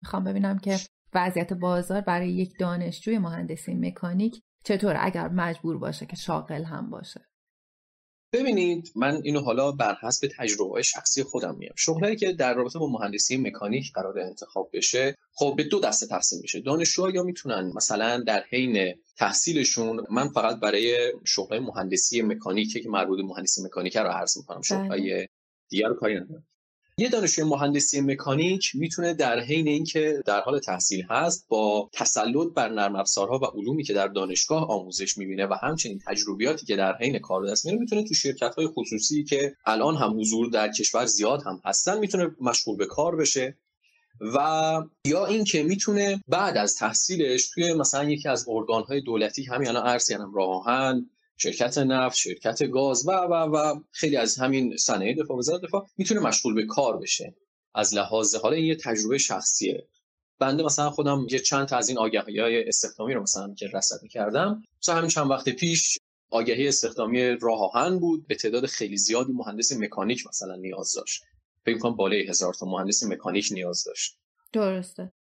میخوام ببینم که وضعیت بازار برای یک دانشجوی مهندسی مکانیک چطور اگر مجبور باشه که شاغل هم باشه. ببینید من اینو حالا بر حسب تجربه شخصی خودم میگم. شغلی که در رابطه با مهندسی مکانیک قرار انتخاب بشه خب به دو دسته تقسیم میشه. دانشجوها یا میتونن مثلا در حین تحصیلشون، من فقط برای شغل مهندسی مکانیکی که مربوط به مهندسی مکانیک رو عرض میکنم، شغلای دیگر رو کاری ندارم. یه دانشجوی مهندسی مکانیک میتونه در حین اینکه در حال تحصیل هست با تسلط بر نرم افزارها و علومی که در دانشگاه آموزش میبینه و همچنین تجربیاتی که در حین کار دست میاره میتونه تو شرکت‌های خصوصی که الان هم حضور در کشور زیاد هم هستن میتونه مشغول به کار بشه، و یا اینکه میتونه بعد از تحصیلش توی مثلا یکی از ارگان‌های دولتی، همین الان عرض کردم راه آهن، شرکت نفت، شرکت گاز و خیلی از همین صنایع دفاع، وزارت دفاع، میتونه مشغول به کار بشه. از لحاظ حالا این یه تجربه شخصیه. بنده مثلا خودم یه چند تا از این آگهی‌های استخدامی رو مثلا که رصد کردم، مثلا همین چند وقت پیش آگهی استخدامی راه آهن بود، به تعداد خیلی زیادی مهندس مکانیک مثلا نیاز داشت. فکر کنم بالای 1000 تا مهندس مکانیک نیاز داشت. درسته.